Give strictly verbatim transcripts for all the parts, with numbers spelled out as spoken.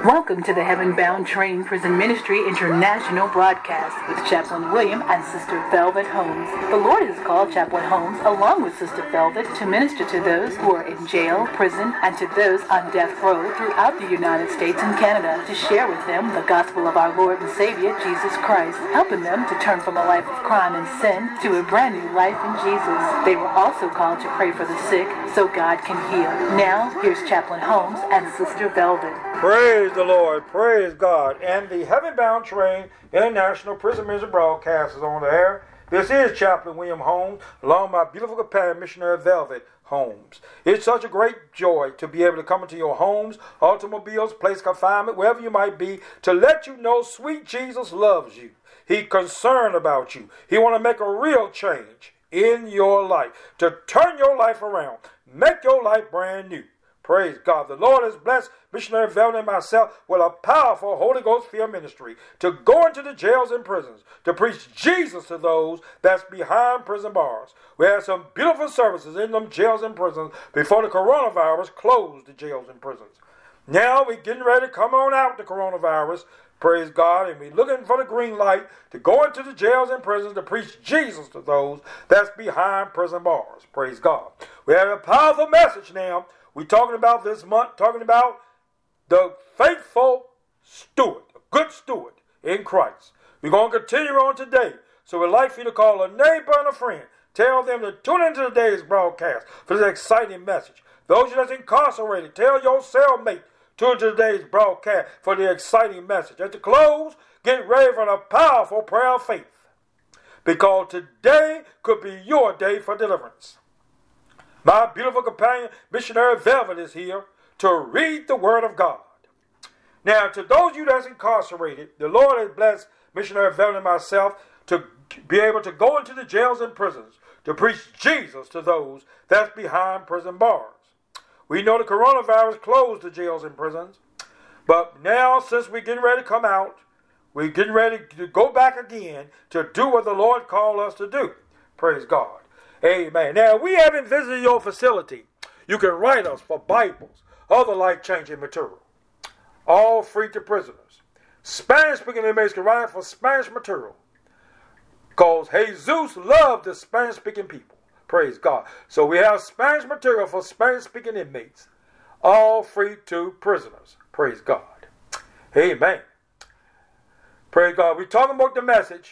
Welcome to the Heaven Bound Train Prison Ministry International broadcast with Chaplain William and Sister Velvet Holmes. The Lord has called Chaplain Holmes, along with Sister Velvet, to minister to those who are in jail, prison, and to those on death row throughout the United States and Canada, to share with them the gospel of our Lord and Savior, Jesus Christ, helping them to turn from a life of crime and sin to a brand new life in Jesus. They were also called to pray for the sick so God can heal. Now, here's Chaplain Holmes and Sister Velvet. Praise the Lord, praise God. And the Heaven Bound Train International Prison Ministry broadcast is on the air. This is Chaplain William Holmes, along with my beautiful companion, Missionary Velvet Holmes. It's such a great joy to be able to come into your homes, automobiles, place of confinement, wherever you might be, to let you know sweet Jesus loves you. He's concerned about you. He wants to make a real change in your life, to turn your life around, make your life brand new. Praise God. The Lord has blessed Missionary Velvet and myself with a powerful Holy Ghost-filled ministry to go into the jails and prisons to preach Jesus to those that's behind prison bars. We had some beautiful services in them jails and prisons before the coronavirus closed the jails and prisons. Now we're getting ready to come on out the coronavirus. Praise God. And we're looking for the green light to go into the jails and prisons to preach Jesus to those that's behind prison bars. Praise God. We have a powerful message now. We're talking about this month, talking about the faithful steward, a good steward in Christ. We're going to continue on today. So we'd like for you to call a neighbor and a friend. Tell them to tune into today's broadcast for this exciting message. Those that's incarcerated, tell your cellmate, tune into today's broadcast for the exciting message. At the close, get ready for the powerful prayer of faith, because today could be your day for deliverance. My beautiful companion, Missionary Velvet, is here to read the Word of God. Now, to those of you that's incarcerated, the Lord has blessed Missionary Velvet and myself to be able to go into the jails and prisons to preach Jesus to those that's behind prison bars. We know the coronavirus closed the jails and prisons, but now since we're getting ready to come out, we're getting ready to go back again to do what the Lord called us to do. Praise God. Amen. Now, we haven't visited your facility. You can write us for Bibles, other life-changing material, all free to prisoners. Spanish-speaking inmates can write for Spanish material, because Jesus loved the Spanish-speaking people. Praise God. So we have Spanish material for Spanish-speaking inmates, all free to prisoners. Praise God. Amen. Praise God. We're talking about the message,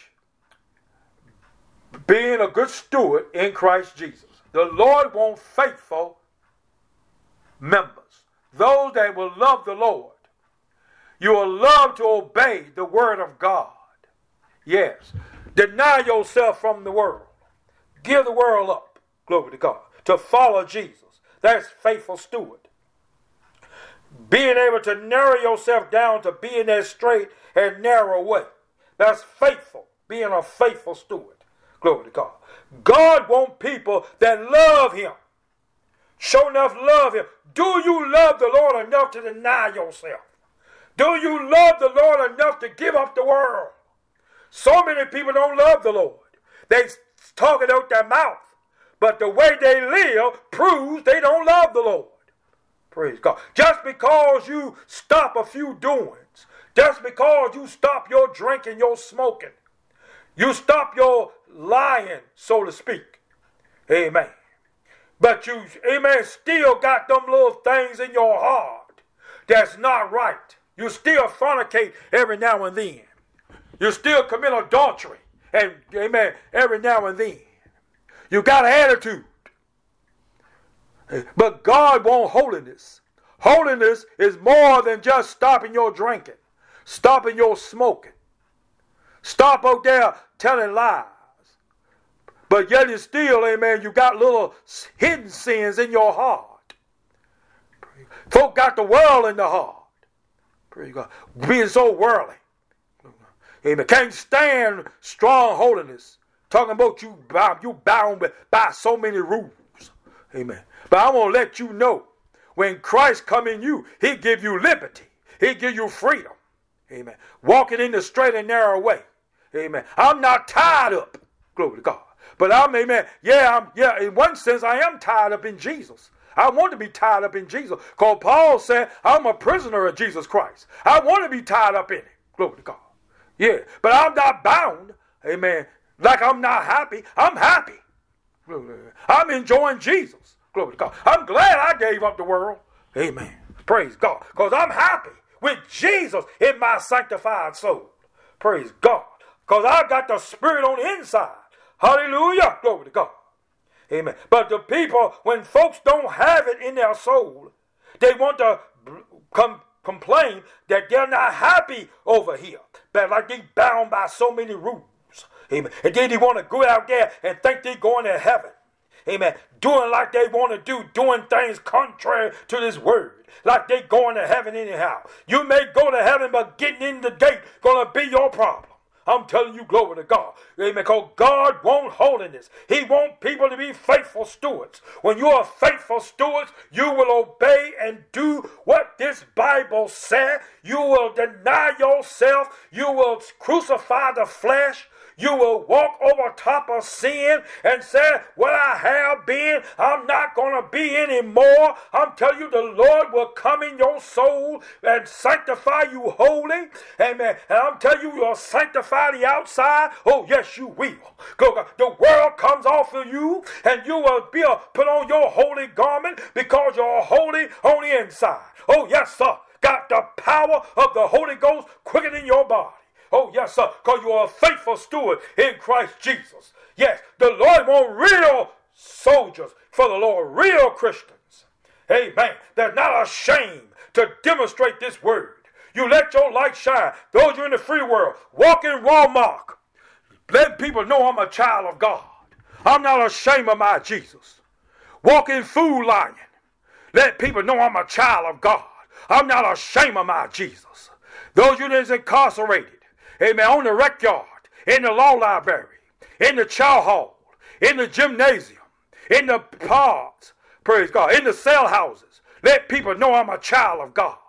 being a good steward in Christ Jesus. The Lord wants faithful members, those that will love the Lord. You will love to obey the word of God. Yes. Deny yourself from the world. Give the world up. Glory to God. To follow Jesus. That's faithful steward. Being able to narrow yourself down to be in that straight and narrow way. That's faithful. Being a faithful steward. Glory to God. God wants people that love Him. Show enough love Him. Do you love the Lord enough to deny yourself? Do you love the Lord enough to give up the world? So many people don't love the Lord. They talk it out their mouth, but the way they live proves they don't love the Lord. Praise God. Just because you stop a few doings, just because you stop your drinking, your smoking, you stop your lying, so to speak. Amen. But you, amen, still got them little things in your heart that's not right. You still fornicate every now and then. You still commit adultery, and amen, every now and then. You got an attitude. But God wants holiness. Holiness is more than just stopping your drinking, stopping your smoking. Stop out there telling lies. But yet it's still, amen, you got little hidden sins in your heart. Folk got the world in the heart. Praise God. Being so worldly. Amen. Can't stand strong holiness. Talking about you, you bound by so many rules. Amen. But I want to let you know, when Christ come in you, He give you liberty. He give you freedom. Amen. Walking in the straight and narrow way. Amen. I'm not tied up. Glory to God. But I'm, amen, yeah, I'm, yeah, in one sense, I am tied up in Jesus. I want to be tied up in Jesus. Because Paul said, I'm a prisoner of Jesus Christ. I want to be tied up in it. Glory to God. Yeah, but I'm not bound. Amen. Like I'm not happy. I'm happy. I'm enjoying Jesus. Glory to God. I'm glad I gave up the world. Amen. Praise God. Because I'm happy with Jesus in my sanctified soul. Praise God. Because I got the Spirit on the inside. Hallelujah. Glory to God. Amen. But the people, when folks don't have it in their soul, they want to come complain that they're not happy over here. That like they bound by so many rules. Amen. And then they want to go out there and think they're going to heaven. Amen. Doing like they want to do, doing things contrary to this word. Like they going to heaven anyhow. You may go to heaven, but getting in the gate going to be your problem. I'm telling you, glory to God. Amen. Because God wants holiness. He wants people to be faithful stewards. When you are faithful stewards, you will obey and do what this Bible said. You will deny yourself. You will crucify the flesh. You will walk over top of sin and say, what I have been, I'm not going to be anymore. I'm telling you, the Lord will come in your soul and sanctify you holy. Amen. And I'm telling you, you'll sanctify the outside. Oh, yes, you will. The world comes off of you and you will be a, put on your holy garment because you're holy on the inside. Oh, yes, sir. Got the power of the Holy Ghost quickening your body. Oh, yes, sir, because you are a faithful steward in Christ Jesus. Yes, the Lord wants real soldiers for the Lord, real Christians. Amen. They're not ashamed to demonstrate this word. You let your light shine. Those you in the free world, walk in Walmart. Let people know I'm a child of God. I'm not ashamed of my Jesus. Walk in Food Lion. Let people know I'm a child of God. I'm not ashamed of my Jesus. Those you that's incarcerated. Amen. On the rec yard, in the law library, in the chow hall, in the gymnasium, in the parks, praise God, in the cell houses. Let people know I'm a child of God.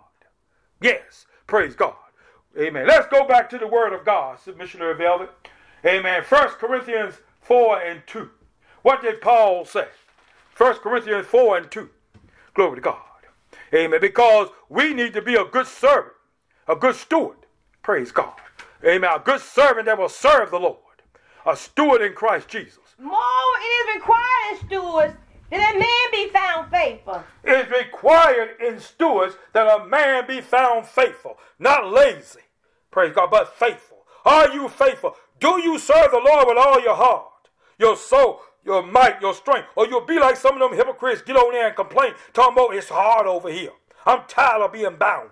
Yes, praise God. Amen. Let's go back to the word of God, Missionary Velvet. Amen. First Corinthians four and two. What did Paul say? First Corinthians four and two. Glory to God. Amen. Because we need to be a good servant, a good steward. Praise God. Amen. A good servant that will serve the Lord. A steward in Christ Jesus. More it is required in stewards that a man be found faithful. It is required in stewards that a man be found faithful. Not lazy. Praise God, but faithful. Are you faithful? Do you serve the Lord with all your heart, your soul, your might, your strength? Or you'll be like some of them hypocrites, get on there and complain, talking about it's hard over here. I'm tired of being bound.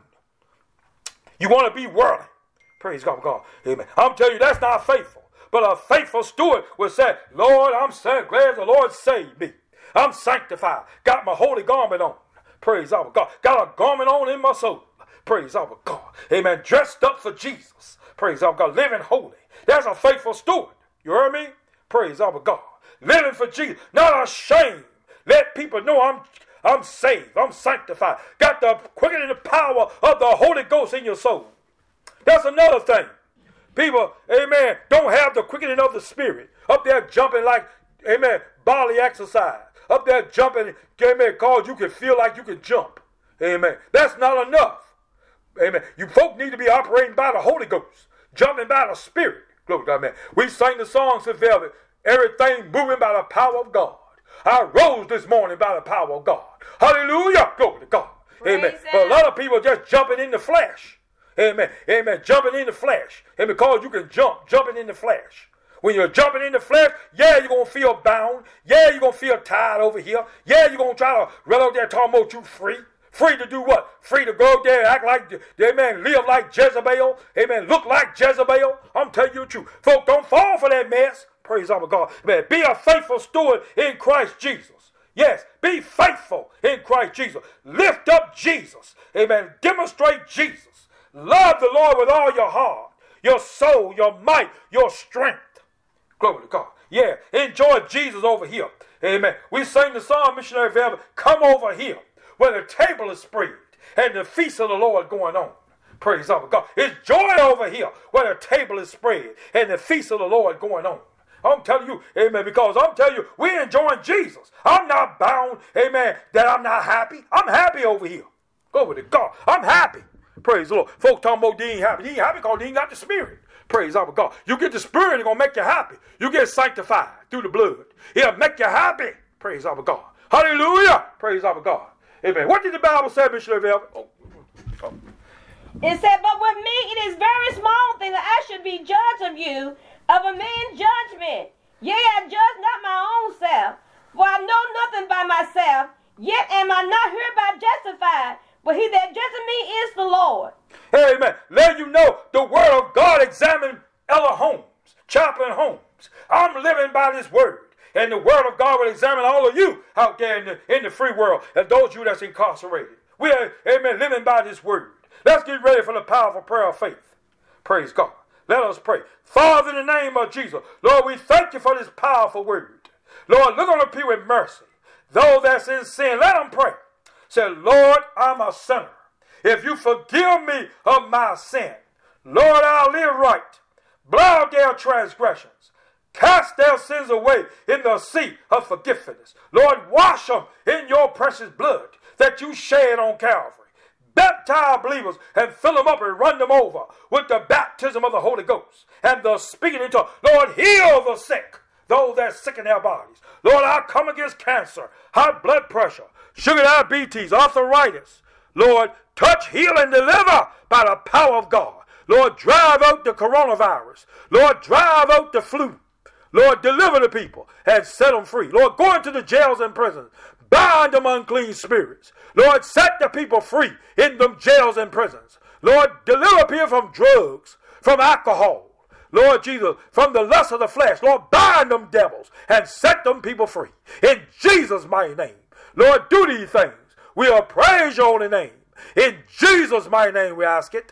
You want to be worldly. Praise God, God. Amen. I'm telling you, that's not faithful. But a faithful steward will say, Lord, I'm so glad the Lord saved me. I'm sanctified. Got my holy garment on. Praise our God. Got a garment on in my soul. Praise our God. Amen. Dressed up for Jesus. Praise our God. Living holy. That's a faithful steward. You heard me? Praise our God. Living for Jesus. Not ashamed. Let people know I'm I'm saved. I'm sanctified. Got the quickening the power of the Holy Ghost in your soul. That's another thing. People, amen, don't have the quickening of the Spirit. Up there jumping like, amen, bodily exercise. Up there jumping, amen, cause you can feel like you can jump. Amen. That's not enough. Amen. You folk need to be operating by the Holy Ghost. Jumping by the Spirit. Glory to God, man. We sang the songs in Velvet. Everything moving by the power of God. I rose this morning by the power of God. Hallelujah. Glory to God. Praise Amen. him. But a lot of people just jumping in the flesh. Amen. Amen. Jumping in the flesh. And because you can jump, jumping in the flesh. When you're jumping in the flesh, yeah, you're going to feel bound. Yeah, you're going to feel tired over here. Yeah, you're going to try to run out there talking about you free. Free to do what? Free to go there and act like, amen, live like Jezebel. Amen. Look like Jezebel. I'm telling you the truth. Folks, don't fall for that mess. Praise our God. Amen. Be a faithful steward in Christ Jesus. Yes, be faithful in Christ Jesus. Lift up Jesus. Amen. Demonstrate Jesus. Love the Lord with all your heart, your soul, your might, your strength. Glory to God. Yeah, enjoy Jesus over here. Amen. We sang the song, Missionary Velvet, come over here where the table is spread and the feast of the Lord going on. Praise our God. It's joy over here where the table is spread and the feast of the Lord going on. I'm telling you, amen, because I'm telling you, we're enjoying Jesus. I'm not bound, amen, that I'm not happy. I'm happy over here. Glory to God. I'm happy. Praise the Lord. Folks talking about they ain't happy. They ain't happy because they ain't got the Spirit. Praise our God. You get the Spirit, it's going to make you happy. You get sanctified through the blood. It'll make you happy. Praise our God. Hallelujah. Praise our God. Amen. What did the Bible say, Missionary Velvet? Oh. Oh. It said, but with me it is very small thing that I should be judged of you, of a man's judgment. Yea, I judge not my own self, for I know nothing by myself, yet am I not hereby justified, but he that judgeth me is the Lord. Amen. Let you know the word of God examine Ella Holmes, Chaplain Holmes. I'm living by this word. And the word of God will examine all of you out there in the, in the free world, and those of you that's incarcerated. We are, amen, living by this word. Let's get ready for the powerful prayer of faith. Praise God. Let us pray. Father, in the name of Jesus, Lord, we thank you for this powerful word. Lord, look on the people with mercy. Those that's in sin, let them pray. Say, Lord, I'm a sinner. If you forgive me of my sin, Lord, I'll live right. Blot their transgressions. Cast their sins away in the sea of forgiveness. Lord, wash them in your precious blood that you shed on Calvary. Baptize believers and fill them up and run them over with the baptism of the Holy Ghost and the speaking into. Lord, heal the sick, those that are sick in their bodies. Lord, I come against cancer, high blood pressure, sugar diabetes, arthritis. Lord, touch, heal, and deliver by the power of God. Lord, drive out the coronavirus. Lord, drive out the flu. Lord, deliver the people and set them free. Lord, go into the jails and prisons. Bind them unclean spirits. Lord, set the people free in them jails and prisons. Lord, deliver people from drugs, from alcohol. Lord Jesus, from the lust of the flesh. Lord, bind them devils and set them people free. In Jesus' mighty name. Lord, do these things. We'll praise your holy name. In Jesus' mighty name we ask it.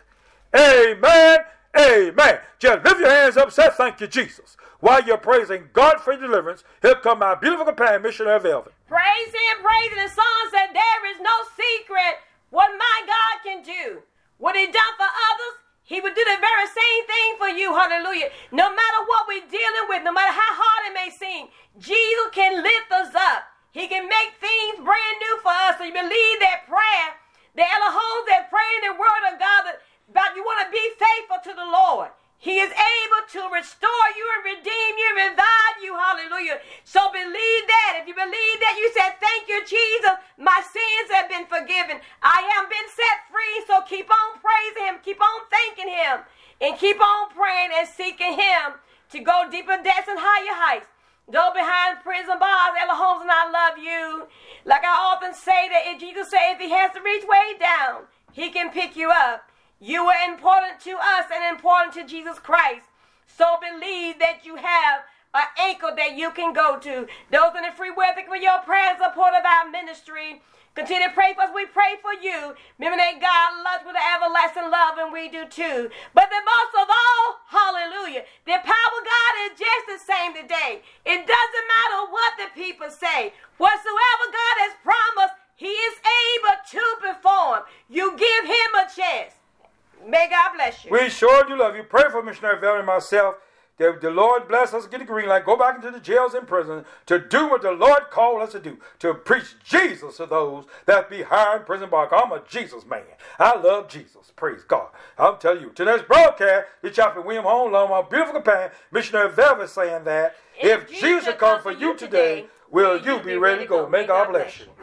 Amen. Amen. Just lift your hands up and say thank you, Jesus. While you're praising God for deliverance, here come my beautiful companion, Missionary Velvet. Praise him, praise him. The song said, there is no secret what my God can do. What he done for others, he would do the very same thing for you. Hallelujah. No matter what we're dealing with, no matter how hard it may seem, Jesus can lift us up. He can make things brand new for us. So you believe that prayer, the Elohim that praying the word of God, that about you want to be faithful to the Lord. He is able to restore you and redeem you and revive you. Hallelujah. So believe that. If you believe that, you said, thank you, Jesus. My sins have been forgiven. I have been set free. So keep on praising him. Keep on thanking him. And keep on praying and seeking him to go deeper depths and higher heights. Go behind prison bars, Elohim, and I love you. Like I often say that if Jesus said if he has to reach way down, he can pick you up. You are important to us and important to Jesus Christ. So believe that you have an anchor that you can go to. Those in the free will, thank you for your prayers, support of our ministry. Continue to pray for us. We pray for you. Remember that God loves with an everlasting love, and we do too. But the most of all, hallelujah, the power of God is just the same today. It doesn't matter what the people say. Whatsoever God has promised, he is able to perform. You give him a chance. May God bless you. We sure do love you. Pray for Missionary Velvet and myself that the Lord bless us, get the green light, go back into the jails and prisons to do what the Lord called us to do, to preach Jesus to those that behind prison bars. I'm a Jesus man. I love Jesus. Praise God. I'm telling you. To this broadcast, the Chaplain William Holmes, along my beautiful companion, Missionary Velvet, saying that if, if Jesus should come for you today, today will you be ready to go? May God bless you.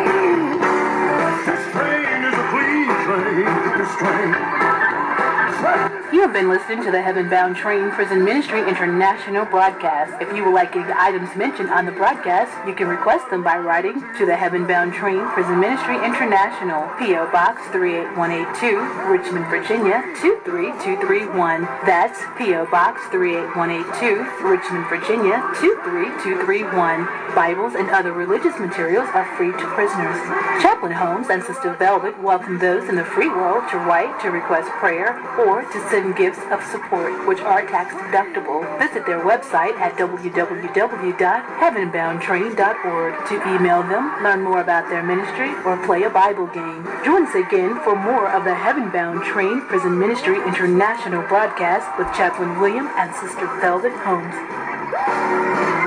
This train is a clean train. This train. You have been listening to the Heaven Bound Train Prison Ministry International broadcast. If you would like any items mentioned on the broadcast, you can request them by writing to the Heaven Bound Train Prison Ministry International, P O Box three eight one eight two, Richmond, Virginia two three two three one. That's P O Box three eight one eight two, Richmond, Virginia two three two three one. Bibles and other religious materials are free to prisoners. Chaplain Holmes and Sister Velvet welcome those in the free world to write, to request prayer, or to send gifts of support, which are tax deductible. Visit their website at w w w dot heaven bound train dot org to email them, learn more about their ministry, or play a Bible game. Join us again for more of the Heaven Bound Train Prison Ministry International broadcast with Chaplain William and Sister Velvet Holmes.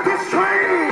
to strength.